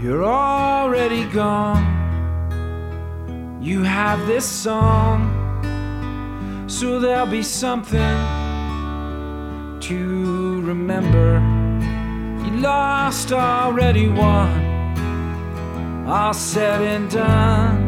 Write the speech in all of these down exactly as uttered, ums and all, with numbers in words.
You're already gone. You have this song, so there'll be something to remember. You lost, already won, all said and done.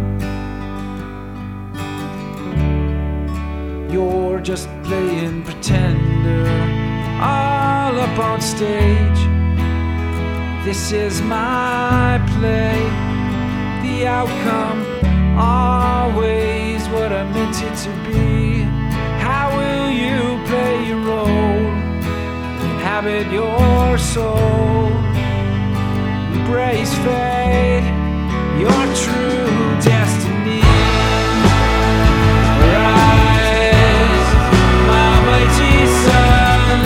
You're just playing pretender, all up on stage. This is my play, the outcome always what I meant it to be. How will you play your role, inhabit your soul, embrace fate, your true destiny? Rise, my mighty son,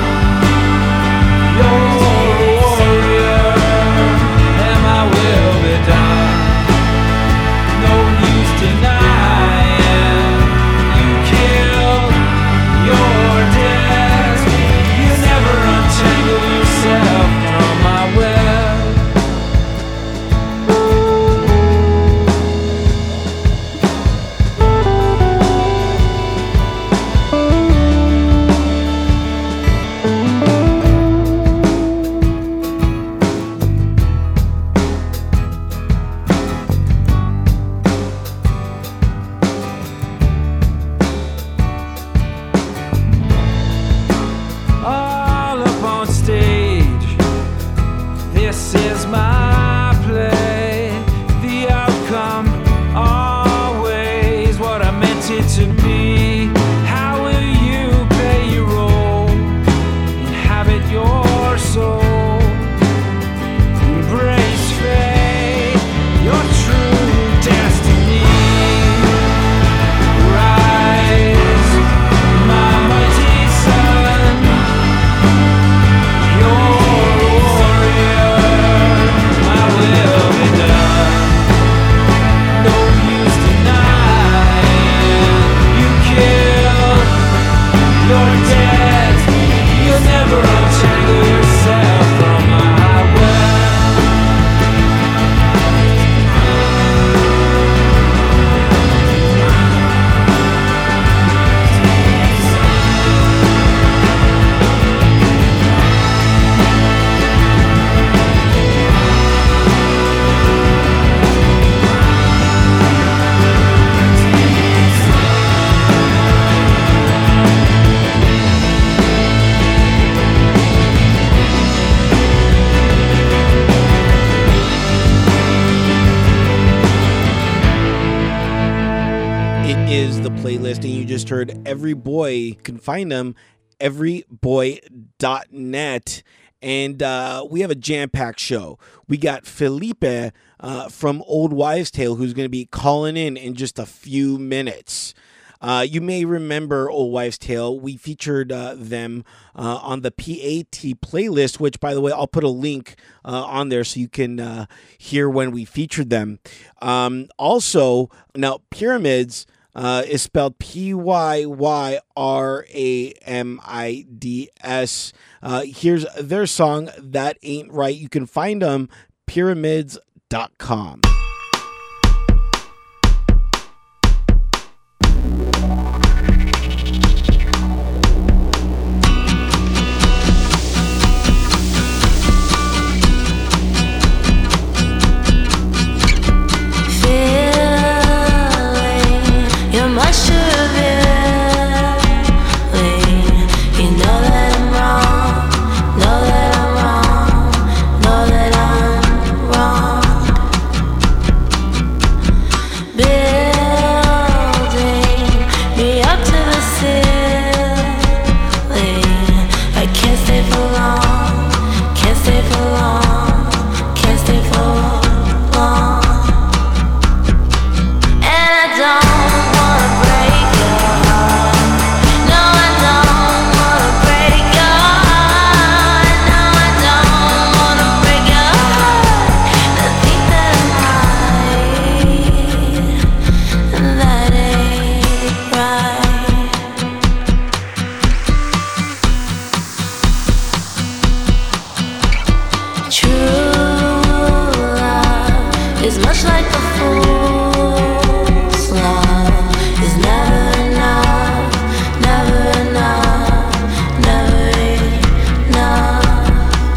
you're a warrior, and my will be done. No use denying, you killed your death. You never untangle yourself from my web. All up on stage, this is my play, the outcome always what I meant it to be. How will you play your role, inhabit your soul, embrace fate, your true destiny? Rise, my mighty son, you're a warrior, my will be done. No use denying, you killed your death. You'll never untangle yourself from my web. It is the playlist, and you just heard Every Boy. You can find them every boy dot net. And uh, we have a jam-packed show. We got Felipe uh, from Old Wives' Tale, who's going to be calling in in just a few minutes. Uh, you may remember Old Wives' Tale. We featured uh, them uh, on the P A T playlist, which, by the way, I'll put a link uh, on there so you can uh, hear when we featured them. Um, also, now, Pyramids uh, is spelled P Y Y R A M I D S. Uh, here's their song, That Ain't Right. You can find them, pyramids dot com. You're my sugar, you know that I'm wrong, know that I'm wrong, know that I'm wrong. much like a fool's love is never enough, never enough, never enough.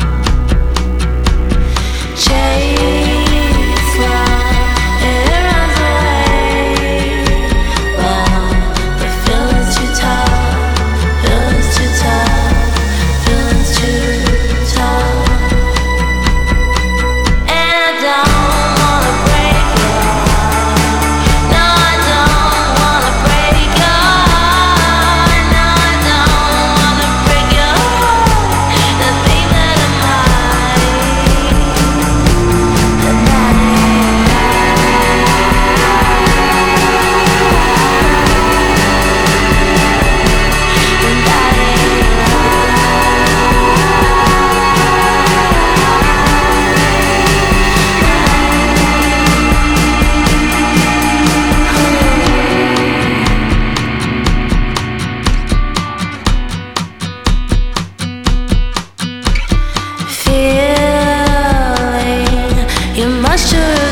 Chase love, it runs away. Well, the feeling's too tough, feeling's too tough, feeling's too tough. And I don't wanna break your heart. No, I don't wanna break your heart. No, I don't wanna break your heart. The thing that I'm hiding, and that ain't right. And that ain't feeling you must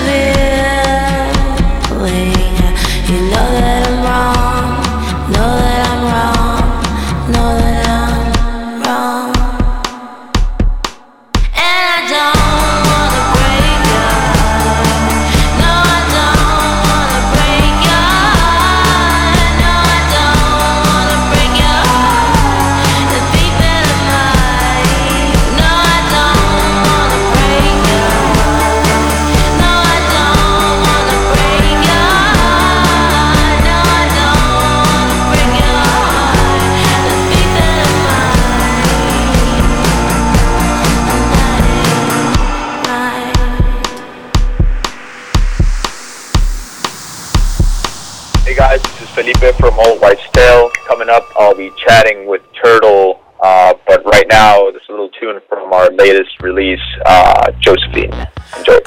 revealing. You know that I'm wrong, know that I'm wrong, know that I'm wrong. And I don't wanna break your heart. No, I don't wanna break your heart. No, I don't wanna break your heart. The beat that I'm hiding. No, I don't wanna break your heart. No, I don't wanna break your heart. No, I don't wanna break your heart. The beat that I'm hiding. Right. Hey guys, this is Felipe from Old Wife's Tale. Coming up, I'll be chatting with Turtle, uh, but right now, this is a little tune from our latest release, uh, Josephine. Enjoy.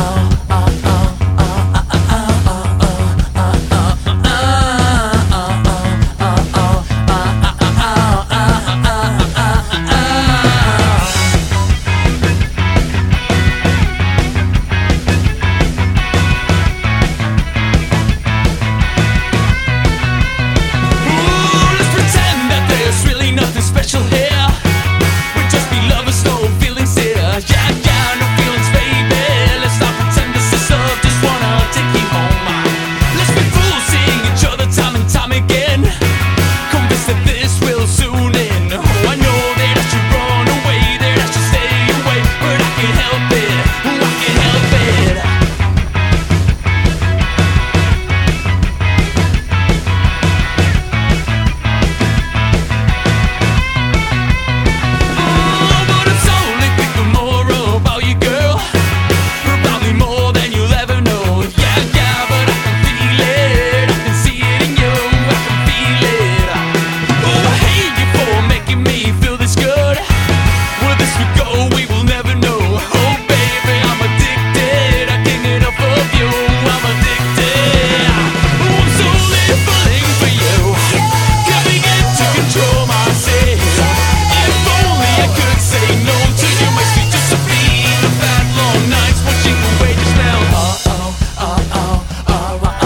Ooh, let's pretend that there's really nothing special here. We'd just be lovers, no feelings here. Yeah, yeah, no feelings, baby. Let's not pretend this is love, just wanna take you home. Let's be fools, seeing each other time and time again. Convinced that this will soon end. Oh, I know that I should run away, that I should stay away, but I can't help it. Oh, I can't help it. Oh, but it's only thinking more about you, girl. Probably more than you'll ever know. Yeah, yeah, but I can feel it. I can see it in you. I can feel it. Oh, I hate you for making me feel this good. Where this would go, we will never know. Oh, baby, I'm addicted. I can't get enough of you. I'm addicted. Oh, I'm slowly falling for you. Can't begin to control myself. If only I could say no to you. My sweet Josephine. The fat long nights watching the way you smell. Oh, oh, oh, oh, oh, oh,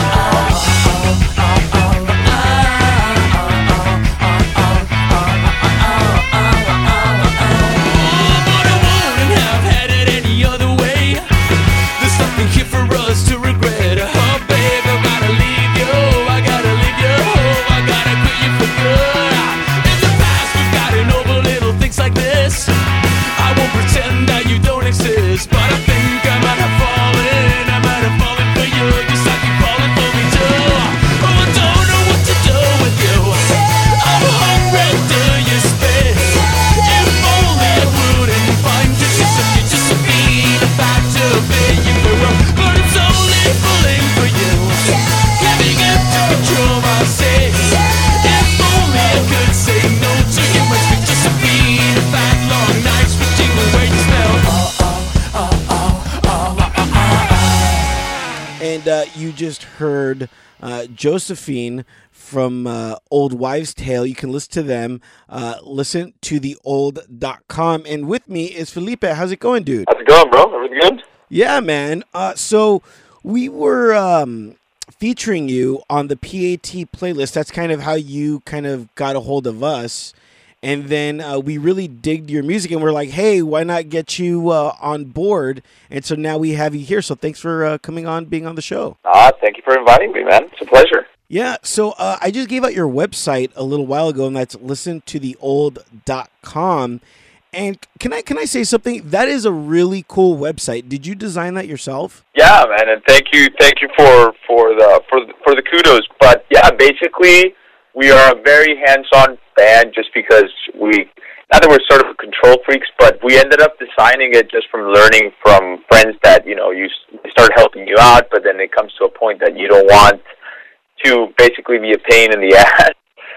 but I wouldn't have had it any other way. There's nothing here for us to regret. Oh, babe, I gotta leave you. I gotta leave you. Oh, I gotta quit you for good. In the past, we've gotten over little things like this. I won't pretend that you don't exist, but I think I might have fallen. I might have fallen for you, just like you're falling for me too. Oh, I don't know what to do with you. I'm hungry to your space. If only I wouldn't find you just a just a beat about to pay you for wrong. But it's only falling for you. Can't begin to control myself. If only I could say no to you. My sweet just a beat about long nights switching the way you smell. Oh, oh, oh, oh, oh, oh, oh, oh. And uh, you just heard uh, Josephine from uh, Old Wives' Tale. You can listen to them. Uh, listen to the old dot com. And with me is Felipe. How's it going, dude? How's it going, bro? Everything good? Yeah, man. Uh, so we were um, featuring you on the P A T playlist. That's kind of how you kind of got a hold of us. And then uh, we really digged your music, and we're like, hey, why not get you uh, on board? And so now we have you here. So thanks for uh, coming on, being on the show. Ah, thank you for inviting me, man. It's a pleasure. Yeah, so uh, I just gave out your website a little while ago, and that's listen to the old dot com. And can I can I say something? That is a really cool website. Did you design that yourself? Yeah, man, and thank you, thank you for for the for the, for the kudos. But yeah, basically, we are a very hands-on band, just because we, not that we're sort of control freaks, but we ended up designing it just from learning from friends that, you know, you s- start helping you out, but then it comes to a point that you don't want to basically be a pain in the ass.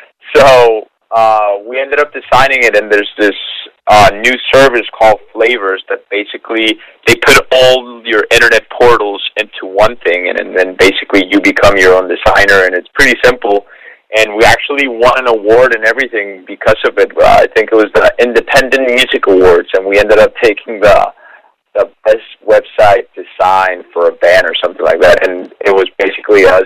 So uh, we ended up designing it, and there's this uh, new service called Flavors that basically they put all your internet portals into one thing, and, and then basically you become your own designer, and it's pretty simple. And we actually won an award and everything because of it. Uh, I think it was the Independent Music Awards, and we ended up taking the the best website design for a band or something like that. And it was basically us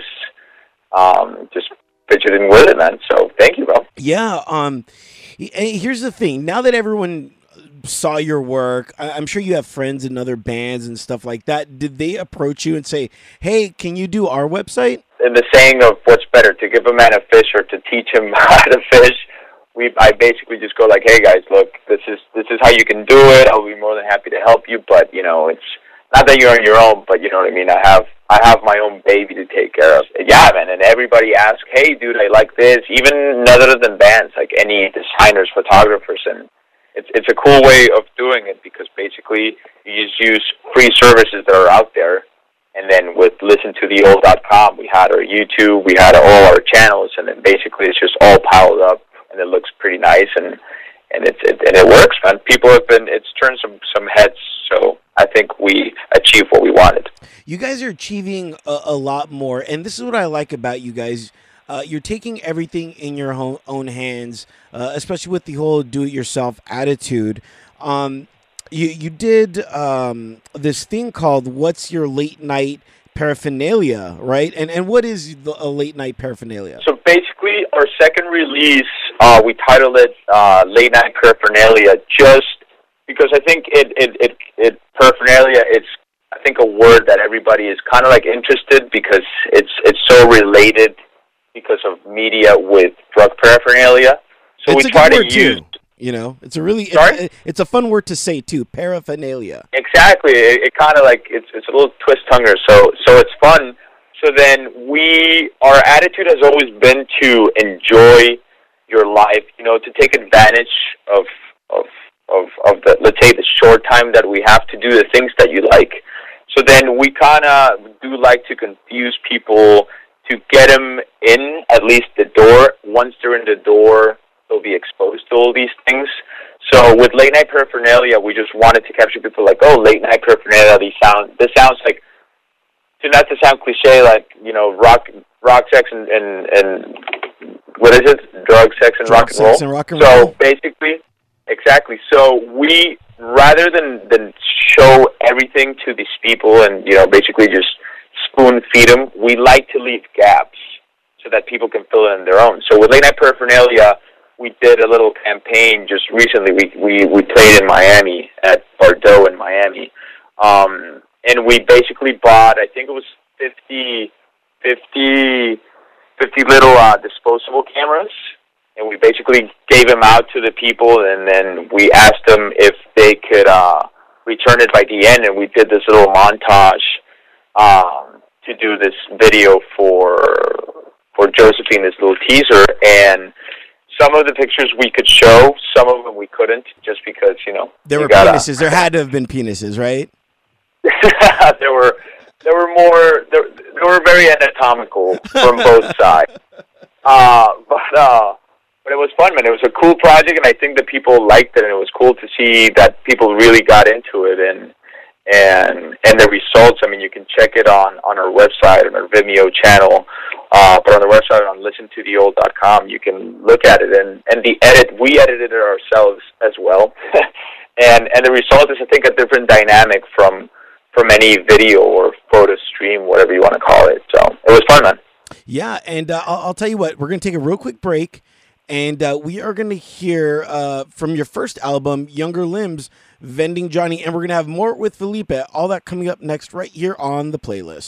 um, just fidgeting with it, man. So thank you, bro. Yeah. Um. Here's the thing. Now that everyone saw your work, I- I'm sure you have friends in other bands and stuff like that. Did they approach you and say, "Hey, can you do our website?" In the saying of what's better, to give a man a fish or to teach him how to fish, we I basically just go like, hey guys, look, this is this is how you can do it. I'll be more than happy to help you, but you know, it's not that you're on your own, but you know what I mean. I have I have my own baby to take care of. Yeah, man, and everybody asks, hey, dude, I like this. Even other than bands, like any designers, photographers, and it's it's a cool way of doing it because basically you just use free services that are out there. And then with listen to the old dot com, we had our YouTube, we had all our channels, and then basically it's just all piled up, and it looks pretty nice, and and it's it, and it works, man. People have been it's turned some some heads, so I think we achieved what we wanted. You guys are achieving a, a lot more, and this is what I like about you guys. Uh, you're taking everything in your own, own hands, uh, especially with the whole do-it-yourself attitude. Um, You you did um, this thing called "What's Your Late Night Paraphernalia," right? And and what is the, a late night paraphernalia? So basically, our second release, uh, we titled it uh, "Late Night Paraphernalia," just because I think it it it, it paraphernalia. It's I think a word that everybody is kind of like interested because it's it's so related because of media with drug paraphernalia. So It's we a try good to word use. too. You know, it's a really Sorry? it's, it's a fun word to say too. Paraphernalia. Exactly. It, it kind of like it's it's a little twist tonguer, so so it's fun. So then we our attitude has always been to enjoy your life. You know, to take advantage of of of of the let's say the short time that we have to do the things that you like. So then we kind of do like to confuse people to get them in at least the door. Once they're in the door, they'll be exposed to all these things. So with late night paraphernalia, we just wanted to capture people like, oh, late night paraphernalia. These sound. This sounds like, to not to sound cliche, like you know, rock, rock, sex, and and, and what is it? Drug, sex, and Drug, rock and sex, roll. and rock and so roll. basically, exactly. So we rather than than show everything to these people and you know basically just spoon feed them, we like to leave gaps so that people can fill it in their own. So with late night paraphernalia, we did a little campaign just recently. We we, we played in Miami at Bordeaux in Miami, um, and we basically bought I think it was fifty, fifty, fifty little uh, disposable cameras, and we basically gave them out to the people, and then we asked them if they could uh, return it by the end, and we did this little montage um, to do this video for for Josephine, this little teaser, and some of the pictures we could show, some of them we couldn't, just because, you know. There you were gotta, penises. There had to have been penises, right? there were there were more, there, they were very anatomical from both sides. Uh, but, uh, but it was fun, man. It was a cool project, and I think that people liked it, and it was cool to see that people really got into it, and and and the results. I mean, you can check it on, on our website, on our Vimeo channel, uh, but on the website on listen to the old dot com, you can look at it, and, and the edit, we edited it ourselves as well, and and the result is, I think, a different dynamic from from any video or photo mainstream, whatever you want to call it. So it was fun, man. Yeah, and uh, I'll, I'll tell you what, we're going to take a real quick break, and uh, we are going to hear uh, from your first album, Younger Limbs, Vending Johnny, and we're going to have more with Felipe. All that coming up next right here on the playlist.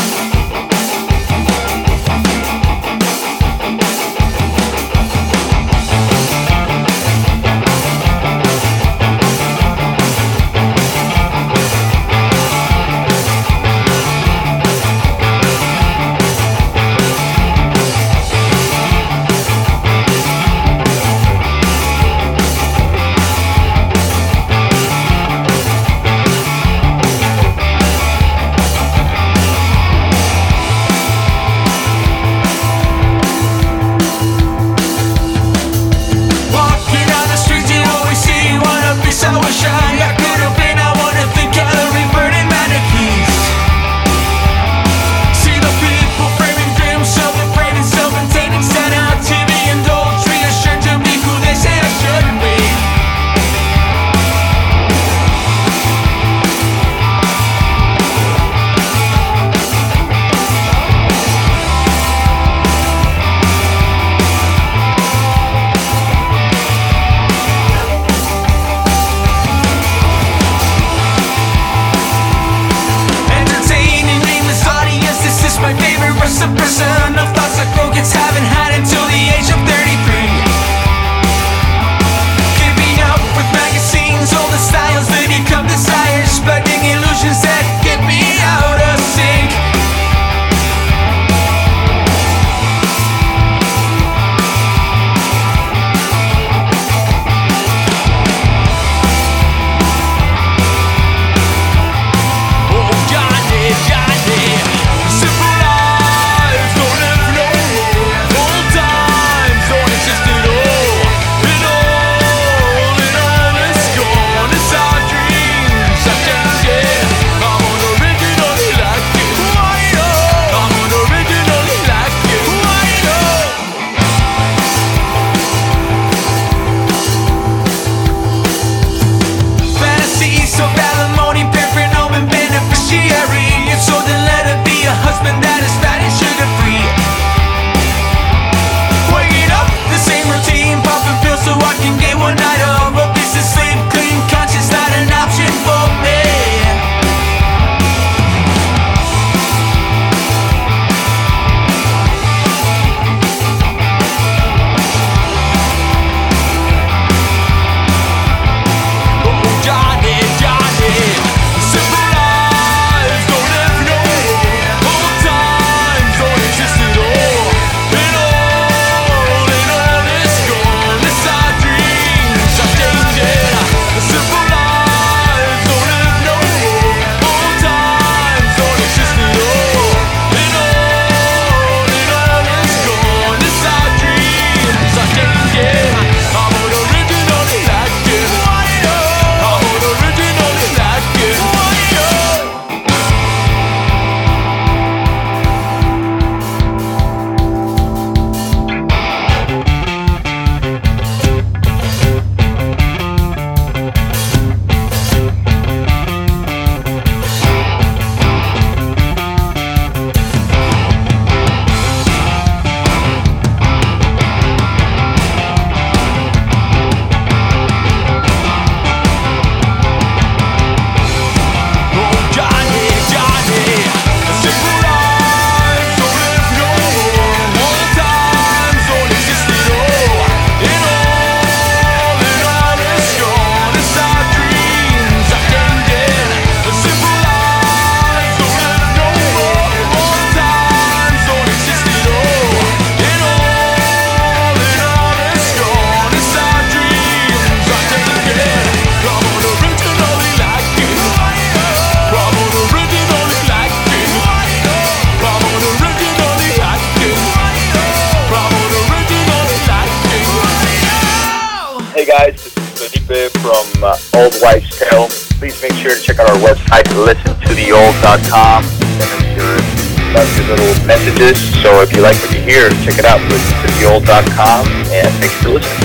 Hey guys, this is Felipe from uh, Old Wives' Tale. Please make sure to check out our website, listen to the old dot com. Send us your, love your little messages. So if you like what you hear, check it out, listen to the old dot com, and thanks for listening.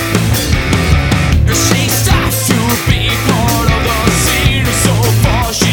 She starts to be part of the scene so far. She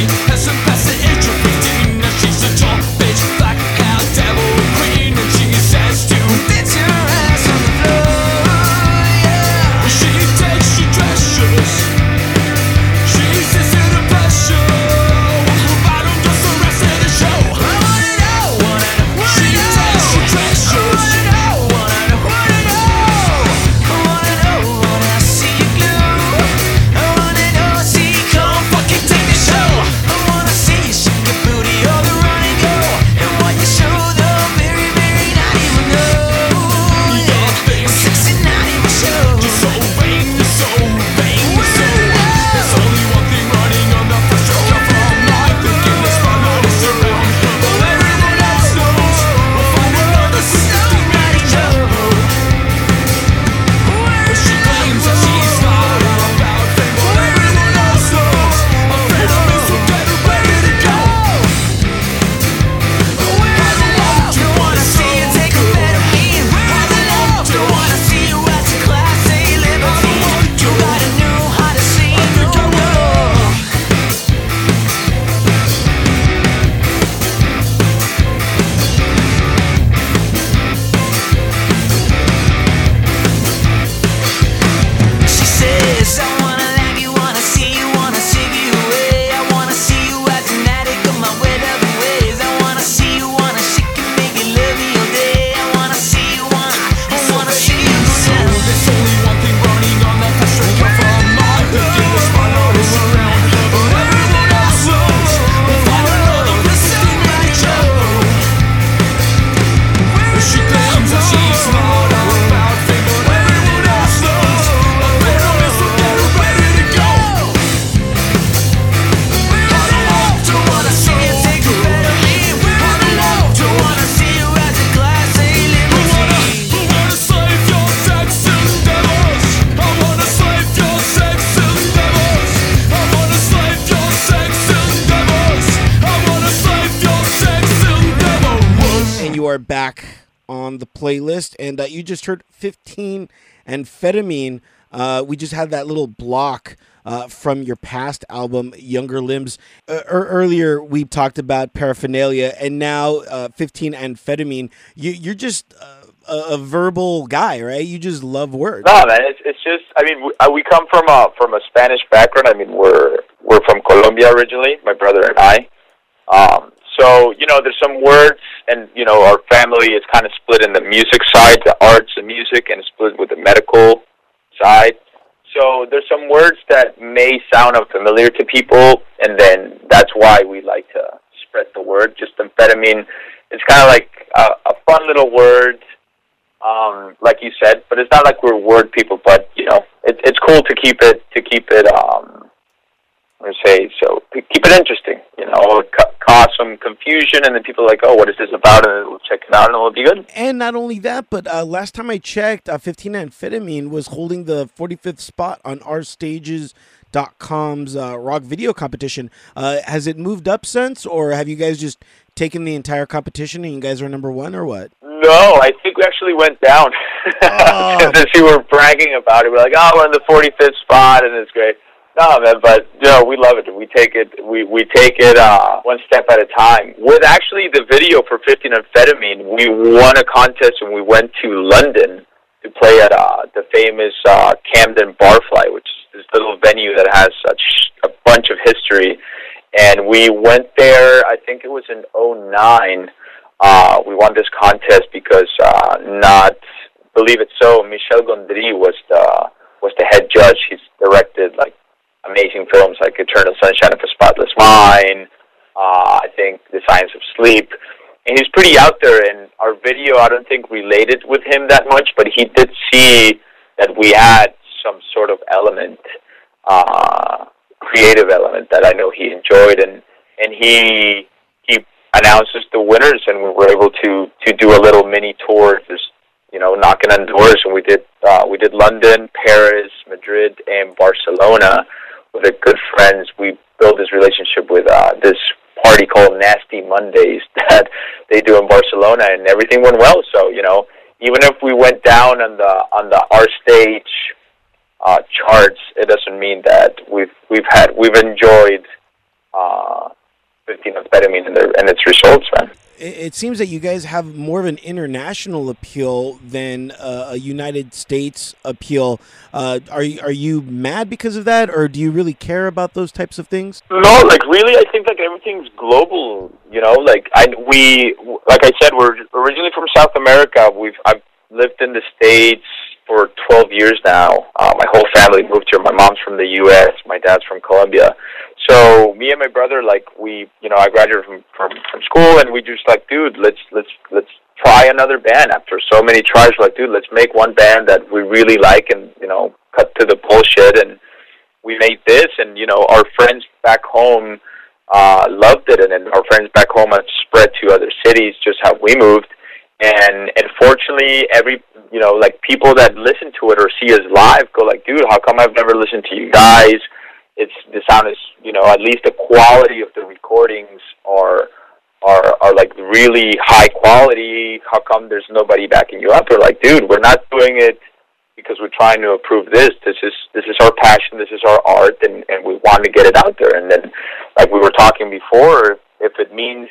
are back on the playlist, and uh, you just heard fifteen Amphetamine. Uh, we just had that little block uh, from your past album, Younger Limbs. Uh, er- earlier, we talked about Paraphernalia, and now uh, fifteen Amphetamine. You, you're just uh, a, a verbal guy, right? You just love words. No, man, it's it's just. I mean, we, uh, we come from a from a Spanish background. I mean, we're we're from Colombia originally, my brother and I. Um, so you know, there's some words, and you know, our family is kind of split in the music side, the arts and music, and split with the medical side. So there's some words that may sound unfamiliar to people, and then that's why we like to spread the word. Just amphetamine, it's kind of like a, a fun little word, um, like you said, but it's not like we're word people. But you know, it, it's cool to keep it to keep it. Um, I say so. To keep it interesting, you know, ca- cause some confusion, and then people are like, "Oh, what is this about?" And we'll check it out, and it'll be good. And not only that, but uh, last time I checked, uh, fifteen Amphetamine was holding the forty-fifth spot on our stages dot com's uh, rock video competition. Uh, has it moved up since, or have you guys just taken the entire competition and you guys are number one, or what? No, I think we actually went down. Oh. Since we were bragging about it, we're like, "Oh, we're in the forty-fifth spot, and it's great." No, man, but you know, we love it. We take it. We we take it uh, one step at a time. With actually the video for fifteen Amphetamine, we won a contest and we went to London to play at uh, the famous uh, Camden Barfly, which is this little venue that has such a bunch of history. And we went there. I think it was in oh nine. Uh, we won this contest because uh, not believe it so, Michel Gondry was the was the head judge. He's directed like amazing films like Eternal Sunshine of a Spotless Mind, uh, I think The Science of Sleep, and he's pretty out there, and our video, I don't think, related with him that much, but he did see that we had some sort of element, uh, creative element that I know he enjoyed, and, and he he announces the winners, and we were able to, to do a little mini tour, just, you know, knocking on doors, and we did, uh, we did London, Paris, Madrid, and Barcelona. With the good friends, we built this relationship with uh, this party called Nasty Mondays that they do in Barcelona, and everything went well. So you know, even if we went down on the on the our stage uh, charts, it doesn't mean that we've we've had we've enjoyed uh, fifteen Amphetamine and, and its results, man. It seems that you guys have more of an international appeal than uh, a United States appeal. Uh, are you, are you mad because of that, or do you really care about those types of things? No, like really, I think like everything's global. You know, like I we like I said, we're originally from South America. We've I've lived in the States for twelve years now. Uh, my whole family moved here. My mom's from the U S. My dad's from Colombia. So me and my brother, like we, you know, I graduated from, from, from school, and we just like, dude, let's let's let's try another band. After so many tries, we're like, dude, let's make one band that we really like, and you know, cut to the bullshit. And we made this, and you know, our friends back home uh, loved it, and then our friends back home have spread to other cities, just how we moved. And unfortunately, every you know, like people that listen to it or see us live go like, dude, how come I've never listened to you guys? It's the sound is, you know, at least the quality of the recordings are are are like really high quality. How come there's nobody backing you up? We're like, dude, we're not doing it because we're trying to improve this. This is this is our passion. This is our art, and, and we want to get it out there. And then, like we were talking before, if it means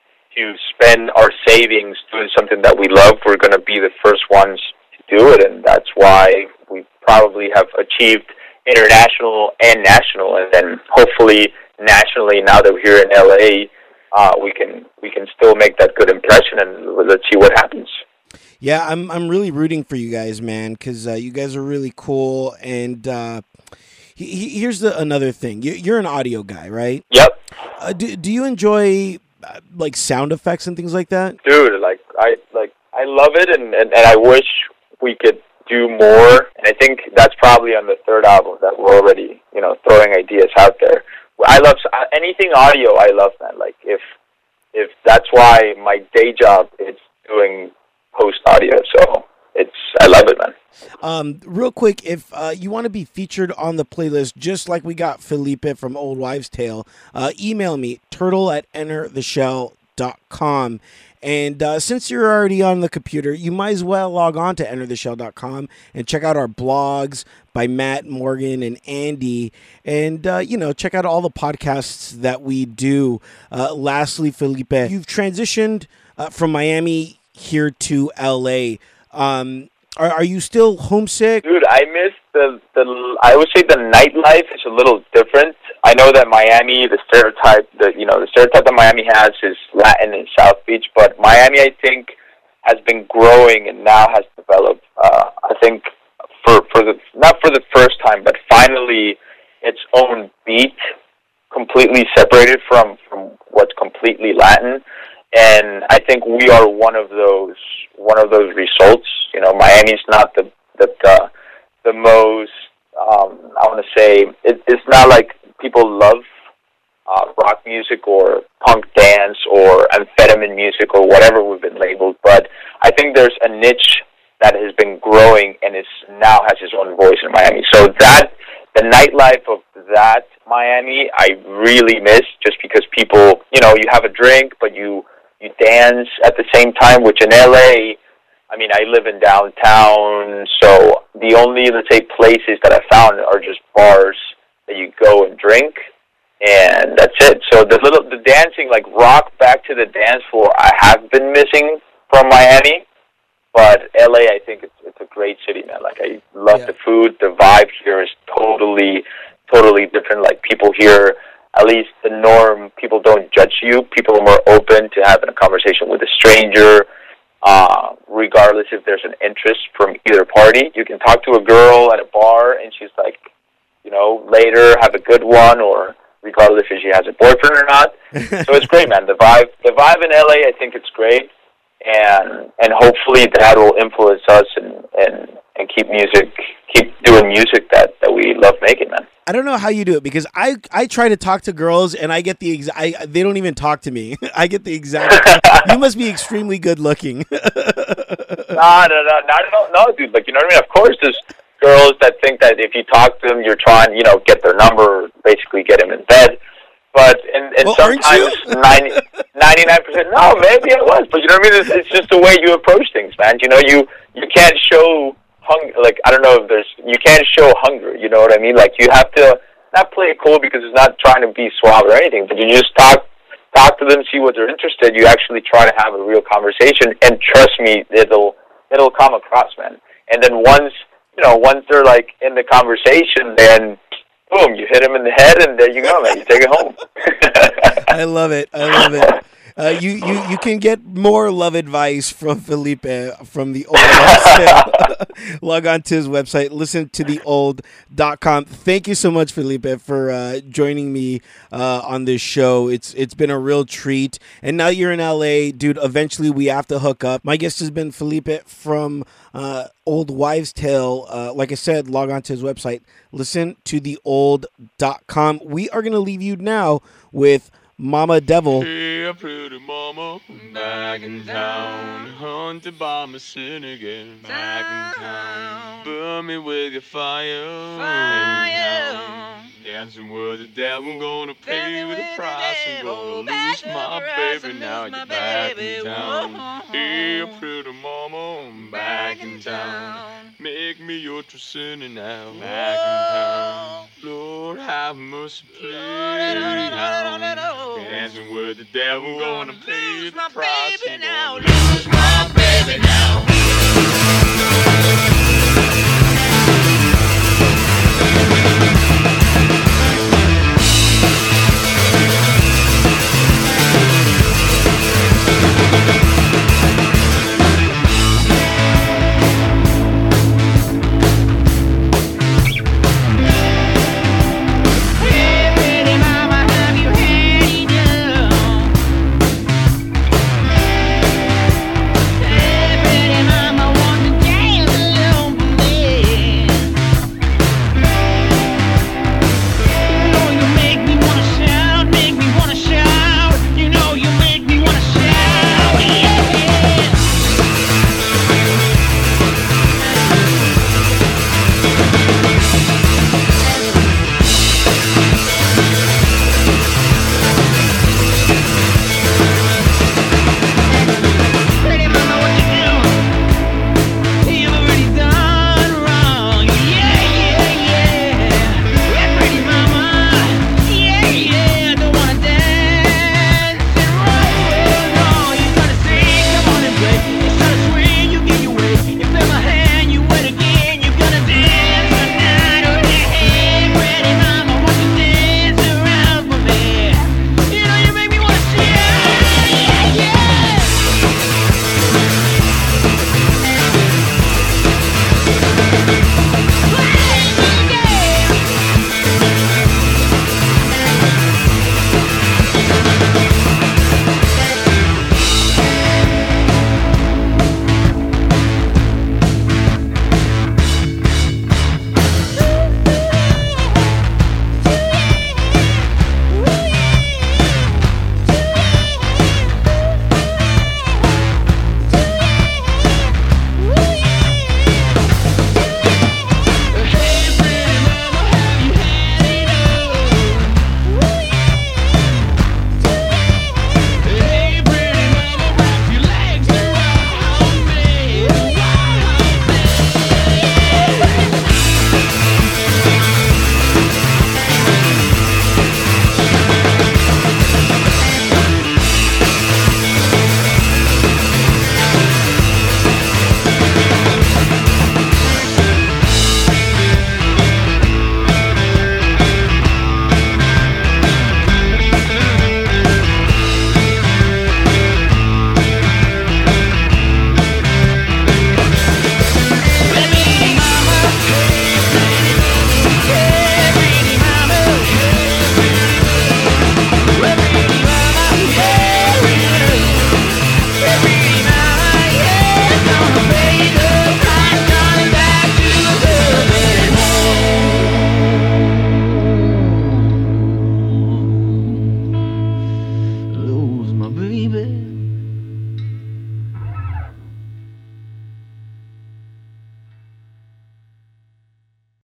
to spend our savings doing something that we love, we're going to be the first ones to do it, and that's why we probably have achieved international and national, and then hopefully nationally. Now that we're here in L A, uh, we can we can still make that good impression, and let's see what happens. Yeah, I'm I'm really rooting for you guys, man, because uh, you guys are really cool. And uh, he, he, here's the, another thing: you, you're an audio guy, right? Yep. Uh, do do you enjoy uh, like sound effects and things like that? Dude, like I like I love it, and, and, and I wish we could do more, and I think that's probably on the third album that we're already, you know, throwing ideas out there. I love anything audio. I love, man. Like if if that's why my day job is doing post audio, so it's I love it, man. Um, real quick, if uh, you want to be featured on the playlist, just like we got Felipe from Old Wives' Tale, uh, email me turtle at enter the shell dot com. And uh, since you're already on the computer, you might as well log on to enter the shell dot com and check out our blogs by Matt, Morgan, and Andy. And, uh, you know, check out all the podcasts that we do. Uh, lastly, Felipe, you've transitioned uh, from Miami here to L A. Um, are, are you still homesick? Dude, I miss the, the, I would say the nightlife is a little different. I know that Miami, the stereotype, the, you know, the stereotype that Miami has is Latin and South Beach, but Miami, I think, has been growing and now has developed, uh, I think, for, for the, not for the first time, but finally its own beat, completely separated from, from what's completely Latin. And I think we are one of those, one of those results. You know, Miami's not the, the, the, the most, um, I want to say, it, it's not like people love uh, rock music or punk dance or amphetamine music or whatever we've been labeled, but I think there's a niche that has been growing and is now has its own voice in Miami. So that, the nightlife of that Miami, I really miss, just because people, you know, you have a drink, but you, you dance at the same time, which in L A, I mean, I live in downtown, so the only, let's say, places that I found are just bars that you go and drink, and that's it. So the little, the dancing, like rock back to the dance floor, I have been missing from Miami, but L A, I think it's it's a great city, man. Like, I love Yeah. the food. The vibe here is totally, totally different. Like, people here, at least the norm, people don't judge you. People are more open to having a conversation with a stranger, uh, regardless if there's an interest from either party. You can talk to a girl at a bar, and she's like, you know, later, have a good one, or regardless if she has a boyfriend or not. So it's great, man. The vibe, the vibe in L A, I think it's great, and and hopefully that will influence us and, and, and keep music, keep doing music that, that we love making, man. I don't know how you do it, because I, I try to talk to girls and I get the exa- I, they don't even talk to me. I get the exact. You must be extremely good looking. no, no, no, no, no, no, dude. Like, you know what I mean? Of course, there's girls that think that if you talk to them, you're trying, you know, get their number, basically get them in bed. But and, and Well, aren't sometimes you? ninety, ninety-nine percent, no, maybe I was. But you know what I mean? It's, it's just the way you approach things, man. You know, you you can't show hunger. Like, I don't know if there's, you can't show hunger. You know what I mean? Like, you have to not play it cool because it's not trying to be suave or anything, but you just talk talk to them, see what they're interested. You actually try to have a real conversation, and trust me, it'll it'll come across, man. And then once, you know, once they're like in the conversation, then boom, you hit them in the head, and there you go, man. You take it home. I love it. I love it. Uh, you, you, you can get more love advice from Felipe from the old website. Log on to his website, listen to the old dot com. Thank you so much, Felipe, for uh, joining me uh, on this show. It's It's been a real treat. And now you're in L A, dude. Eventually we have to hook up. My guest has been Felipe from uh, Old Wives' Tale. Uh, like I said, log on to his website, listen to the old dot com. We are going to leave you now with Mama Devil. Hey, pretty mama, back in town, haunted by my sin again. Back in town, burn me with your fire. Fire. Dancing with the devil, gonna pay with a price. I'm gonna lose my baby now. You're back in town. Hey, pretty mama, back in town. Make me your true sinner now. Back in town. Lord, have mercy, please. Dancing with the devil, gonna pay the price. I'm gonna